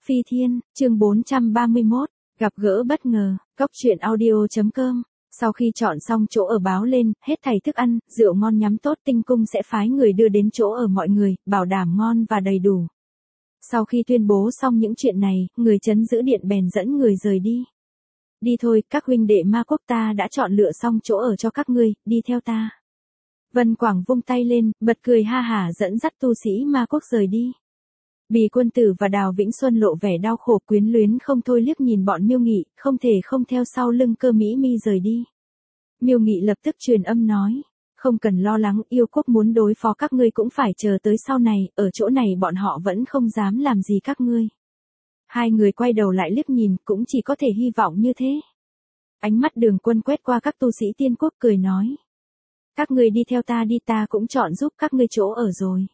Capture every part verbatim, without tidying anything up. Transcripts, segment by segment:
Phi Thiên, chương bốn trăm ba mươi mốt, gặp gỡ bất ngờ, cóc truyện audio chấm com. Sau khi chọn xong chỗ ở báo lên, hết thảy thức ăn, rượu ngon nhắm tốt, tinh cung sẽ phái người đưa đến chỗ ở mọi người, bảo đảm ngon và đầy đủ. Sau khi tuyên bố xong những chuyện này, người trấn giữ điện bèn dẫn người rời đi. Đi thôi, các huynh đệ ma quốc ta đã chọn lựa xong chỗ ở cho các ngươi, đi theo ta. Vân Quảng vung tay lên, bật cười ha hả dẫn dắt tu sĩ ma quốc rời đi. Bì Quân Tử và Đào Vĩnh Xuân lộ vẻ đau khổ quyến luyến không thôi liếc nhìn bọn Miêu Nghị, không thể không theo sau lưng Cơ Mỹ Mi rời đi. Miêu Nghị lập tức truyền âm nói, không cần lo lắng, yêu quốc muốn đối phó các ngươi cũng phải chờ tới sau này, ở chỗ này bọn họ vẫn không dám làm gì các ngươi. Hai người quay đầu lại liếc nhìn, cũng chỉ có thể hy vọng như thế. Ánh mắt Đường Quân quét qua các tu sĩ tiên quốc cười nói, các ngươi đi theo ta đi, ta cũng chọn giúp các ngươi chỗ ở rồi.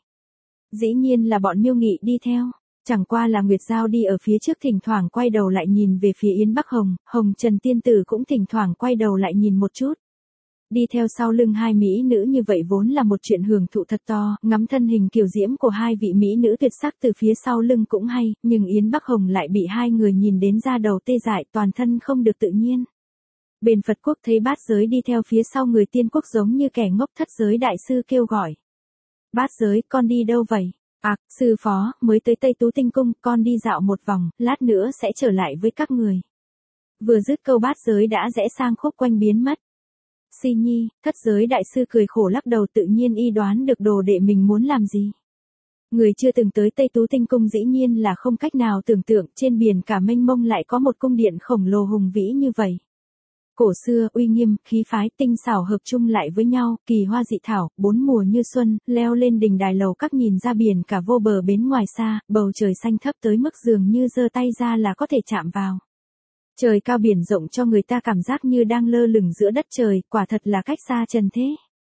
Dĩ nhiên là bọn Miêu Nghị đi theo, chẳng qua là Nguyệt Giao đi ở phía trước thỉnh thoảng quay đầu lại nhìn về phía Yến Bắc Hồng, Hồng Trần Tiên Tử cũng thỉnh thoảng quay đầu lại nhìn một chút. Đi theo sau lưng hai mỹ nữ như vậy vốn là một chuyện hưởng thụ thật to, ngắm thân hình kiều diễm của hai vị mỹ nữ tuyệt sắc từ phía sau lưng cũng hay, nhưng Yến Bắc Hồng lại bị hai người nhìn đến da đầu tê dại, toàn thân không được tự nhiên. Bên Phật quốc thấy bát giới đi theo phía sau người tiên quốc giống như kẻ ngốc, thất giới đại sư kêu gọi. Bát giới, con đi đâu vậy? À, sư phó, mới tới Tây Tú Tinh Cung, con đi dạo một vòng, lát nữa sẽ trở lại với các người. Vừa dứt câu bát giới đã rẽ sang khúc quanh biến mất. Si Nhi, thất giới đại sư cười khổ lắc đầu, tự nhiên y đoán được đồ đệ mình muốn làm gì. Người chưa từng tới Tây Tú Tinh Cung dĩ nhiên là không cách nào tưởng tượng trên biển cả mênh mông lại có một cung điện khổng lồ hùng vĩ như vậy. Cổ xưa, uy nghiêm, khí phái, tinh xảo hợp chung lại với nhau, kỳ hoa dị thảo, bốn mùa như xuân, leo lên đỉnh đài lầu các nhìn ra biển cả vô bờ bến ngoài xa, bầu trời xanh thấp tới mức dường như giơ tay ra là có thể chạm vào. Trời cao biển rộng cho người ta cảm giác như đang lơ lửng giữa đất trời, quả thật là cách xa trần thế.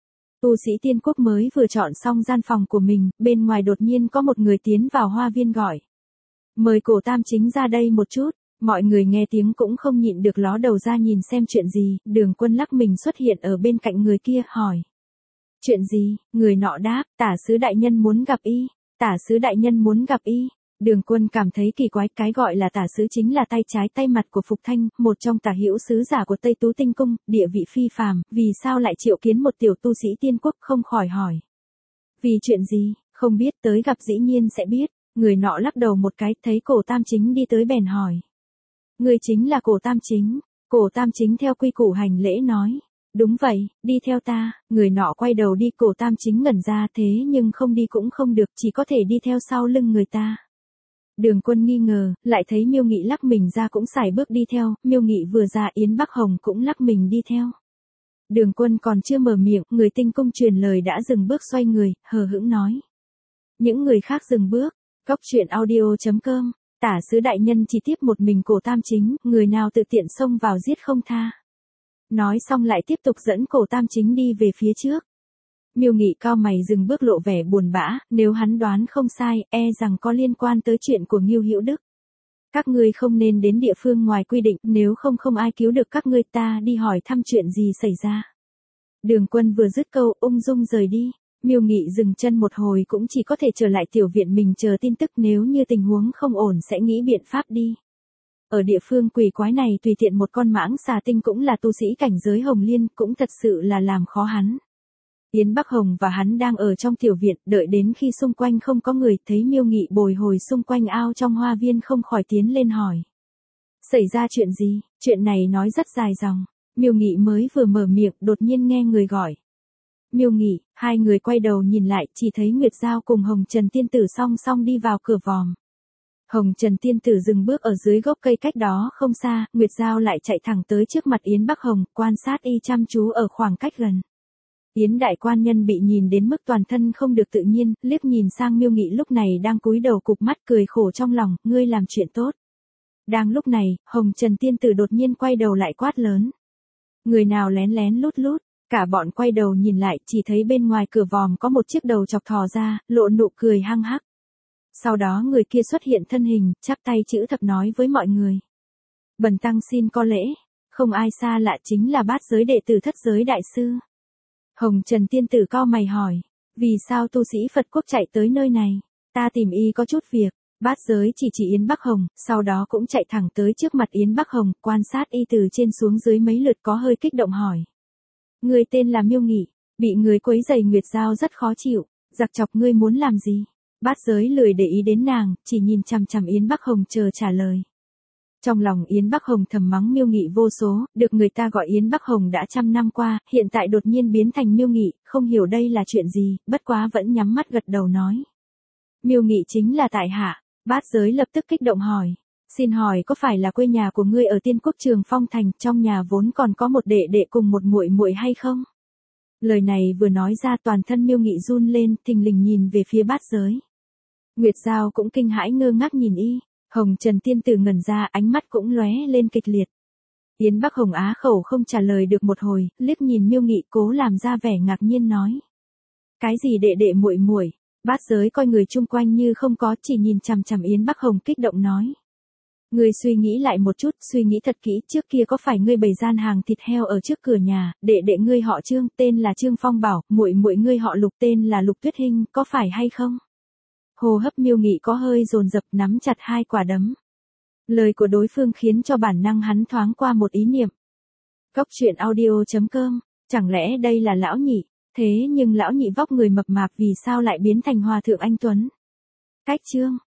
Tu sĩ tiên quốc mới vừa chọn xong gian phòng của mình, bên ngoài đột nhiên có một người tiến vào hoa viên gọi. Mời Cổ Tam Chính ra đây một chút. Mọi người nghe tiếng cũng không nhịn được ló đầu ra nhìn xem chuyện gì, Đường Quân lắc mình xuất hiện ở bên cạnh người kia, hỏi. Chuyện gì? Người nọ đáp, tả sứ đại nhân muốn gặp y, tả sứ đại nhân muốn gặp y. Đường Quân cảm thấy kỳ quái, cái gọi là tả sứ chính là tay trái tay mặt của Phục Thanh, một trong tả hữu sứ giả của Tây Tú Tinh Cung, địa vị phi phàm, vì sao lại triệu kiến một tiểu tu sĩ tiên quốc, không khỏi hỏi. Vì chuyện gì, không biết, tới gặp dĩ nhiên sẽ biết. Người nọ lắc đầu một cái, thấy Cổ Tam Chính đi tới bèn hỏi. Người chính là Cổ Tam Chính. Cổ Tam Chính theo quy củ hành lễ nói. Đúng vậy, đi theo ta. Người nọ quay đầu đi, Cổ Tam Chính ngẩn ra, thế nhưng không đi cũng không được, chỉ có thể đi theo sau lưng người ta. Đường Quân nghi ngờ, lại thấy Miêu Nghị lắc mình ra cũng sải bước đi theo, Miêu Nghị vừa ra Yến Bắc Hồng cũng lắc mình đi theo. Đường Quân còn chưa mở miệng, người tinh cung truyền lời đã dừng bước xoay người, hờ hững nói. Những người khác dừng bước, cóc truyện audio chấm com. Tả sứ đại nhân chỉ tiếp một mình Cổ Tam Chính, người nào tự tiện xông vào giết không tha. Nói xong lại tiếp tục dẫn Cổ Tam Chính đi về phía trước. Miêu Nghị cao mày dừng bước lộ vẻ buồn bã, nếu hắn đoán không sai, e rằng có liên quan tới chuyện của Ngưu Hữu Đức. Các ngươi không nên đến địa phương ngoài quy định, nếu không không ai cứu được các ngươi, ta đi hỏi thăm chuyện gì xảy ra. Đường Quân vừa dứt câu, ung dung rời đi. Miêu Nghị dừng chân một hồi cũng chỉ có thể trở lại tiểu viện mình chờ tin tức, nếu như tình huống không ổn sẽ nghĩ biện pháp đi. Ở địa phương quỷ quái này tùy tiện một con mãng xà tinh cũng là tu sĩ cảnh giới hồng liên, cũng thật sự là làm khó hắn. Yến Bắc Hồng và hắn đang ở trong tiểu viện, đợi đến khi xung quanh không có người, thấy Miêu Nghị bồi hồi xung quanh ao trong hoa viên không khỏi tiến lên hỏi. Xảy ra chuyện gì? Chuyện này nói rất dài dòng. Miêu Nghị mới vừa mở miệng, đột nhiên nghe người gọi. Miêu Nghị, hai người quay đầu nhìn lại, chỉ thấy Nguyệt Giao cùng Hồng Trần Tiên Tử song song đi vào cửa vòm. Hồng Trần Tiên Tử dừng bước ở dưới gốc cây cách đó không xa, Nguyệt Giao lại chạy thẳng tới trước mặt Yến Bắc Hồng, quan sát y chăm chú ở khoảng cách gần. Yến đại quan nhân bị nhìn đến mức toàn thân không được tự nhiên, liếc nhìn sang Miêu Nghị lúc này đang cúi đầu cụp mắt cười khổ trong lòng, ngươi làm chuyện tốt. Đang lúc này, Hồng Trần Tiên Tử đột nhiên quay đầu lại quát lớn. Người nào lén lén lút lút? Cả bọn quay đầu nhìn lại, chỉ thấy bên ngoài cửa vòm có một chiếc đầu chọc thò ra, lộ nụ cười hăng hắc. Sau đó người kia xuất hiện thân hình, chắp tay chữ thập nói với mọi người. Bần tăng xin có lễ, không ai xa lạ chính là bát giới đệ tử thất giới đại sư. Hồng Trần Tiên Tử cau mày hỏi, vì sao tu sĩ Phật quốc chạy tới nơi này? Ta tìm y có chút việc. Bát Giới chỉ chỉ Yến Bắc Hồng, sau đó cũng chạy thẳng tới trước mặt Yến Bắc Hồng, quan sát y từ trên xuống dưới mấy lượt có hơi kích động hỏi. Người tên là Miêu Nghị, bị người quấy rầy Nguyệt Giao rất khó chịu, giặc chọc ngươi muốn làm gì? Bát Giới lười để ý đến nàng, chỉ nhìn chằm chằm Yến Bắc Hồng chờ trả lời. Trong lòng Yến Bắc Hồng thầm mắng Miêu Nghị vô số, được người ta gọi Yến Bắc Hồng đã trăm năm qua, hiện tại đột nhiên biến thành Miêu Nghị, không hiểu đây là chuyện gì, bất quá vẫn nhắm mắt gật đầu nói. Miêu Nghị chính là tại hạ. Bát Giới lập tức kích động hỏi. Xin hỏi có phải là quê nhà của ngươi ở Tiên Quốc Trường Phong Thành, trong nhà vốn còn có một đệ đệ cùng một muội muội hay không? Lời này vừa nói ra toàn thân Miêu Nghị run lên, thình lình nhìn về phía Bát Giới. Nguyệt Giao cũng kinh hãi ngơ ngác nhìn y, Hồng Trần tiên tử ngẩn ra, ánh mắt cũng lóe lên kịch liệt. Yến Bắc Hồng á khẩu không trả lời được một hồi, liếc nhìn Miêu Nghị cố làm ra vẻ ngạc nhiên nói. Cái gì đệ đệ muội muội? Bát Giới coi người chung quanh như không có, chỉ nhìn chằm chằm Yến Bắc Hồng kích động nói. Ngươi suy nghĩ lại một chút, suy nghĩ thật kỹ, trước kia có phải ngươi bày gian hàng thịt heo ở trước cửa nhà, đệ đệ ngươi họ Trương, tên là Trương Phong Bảo, muội muội ngươi họ Lục, tên là Lục Tuyết Hinh, có phải hay không? Hô hấp Miêu Nghị có hơi dồn dập, nắm chặt hai quả đấm. Lời của đối phương khiến cho bản năng hắn thoáng qua một ý niệm. Cốc truyện audio chấm com, chẳng lẽ đây là lão nhị? Thế nhưng lão nhị vóc người mập mạp vì sao lại biến thành hòa thượng anh tuấn? Cách Trương,